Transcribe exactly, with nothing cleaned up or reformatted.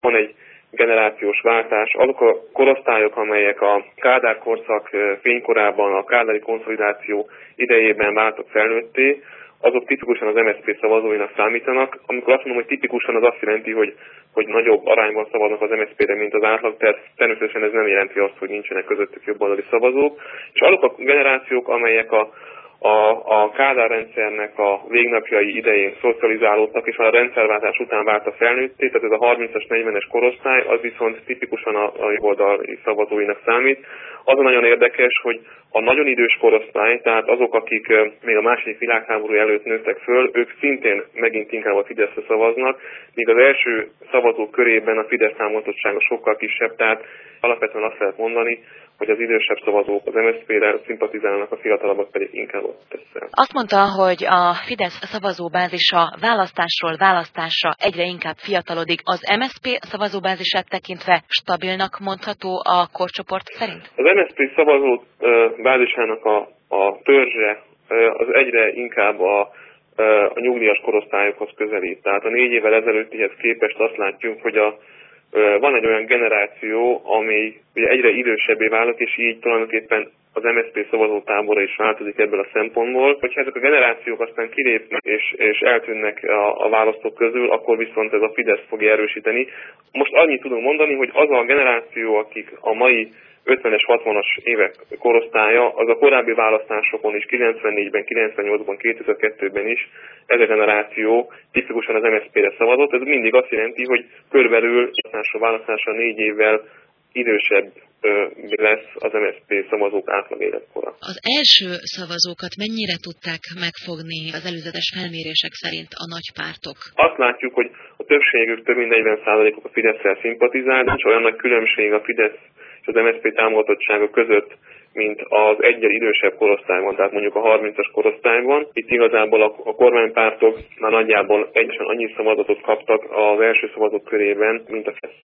van egy generációs váltás. Azok a korosztályok, amelyek a Kádár korszak fénykorában, a kádári konszolidáció idejében váltak felnőtté, azok tipikusan az em es zé pé szavazóinak számítanak. Amikor azt mondom, hogy tipikusan, az azt jelenti, hogy, hogy nagyobb arányban szavaznak az em es zé pére, mint az átlag, tehát természetesen ez nem jelenti azt, hogy nincsenek közöttük jobboldali szavazók. És azok a generációk, amelyek a A, a Kádár rendszernek a végnapjai idején szocializálódtak, és már a rendszerváltás után vált a felnőtté, tehát ez a harmincas, negyvenes korosztály, az viszont tipikusan a, a jobboldali szavazóinak számít. Az a nagyon érdekes, hogy a nagyon idős korosztály, tehát azok, akik még a második világháború előtt nőttek föl, ők szintén megint inkább a Fideszre szavaznak, míg az első szavazók körében a Fidesz támogatottsága sokkal kisebb, tehát alapvetően azt lehet mondani, hogy az idősebb szavazók az em es zé pére szimpatizálnak, a fiatalabbak pedig inkább ott tesznek. Azt mondta, hogy a Fidesz szavazóbázisa választásról választásra egyre inkább fiatalodik. Az em es zé pé szavazóbázisát tekintve stabilnak mondható a korcsoport szerint? Az em es zé pé szavazóbázisának a, a törzse az egyre inkább a, a nyugdíjas korosztályokhoz közelít. Tehát a négy évvel ezelőttihez képest azt látjuk, hogy a van egy olyan generáció, ami ugye egyre idősebbé válik, és így tulajdonképpen az em es zé pé szavazótábora is változik ebből a szempontból. Hogyha ezek a generációk aztán kilépnek és, és eltűnnek a, a választók közül, akkor viszont ez a Fidesz fogja erősíteni. Most annyit tudunk mondani, hogy az a generáció, akik a mai ötvenes, hatvanas évek korosztálya, az a korábbi választásokon is, kilencvennégyben, kilencvennyolcban, kétezer-kettőben is ez a generáció tipikusan az em es zé pére szavazott. Ez mindig azt jelenti, hogy körülbelül választásra választásra négy évvel idősebb lesz az em es zé pé szavazók átlag életkora. Az első szavazókat mennyire tudták megfogni az előzetes felmérések szerint a nagy pártok? Azt látjuk, hogy a többségük, több mint negyven százalékuk a Fidesszel szimpatizál, nincs olyan nagy különbség a Fidesz és az em es zé pé támogatottsága között, mint az egyel idősebb korosztályban, tehát mondjuk a harmincas korosztályban. Itt igazából a, a kormánypártok már nagyjából egyesen annyi szavazatot kaptak az első szavazók körében, mint a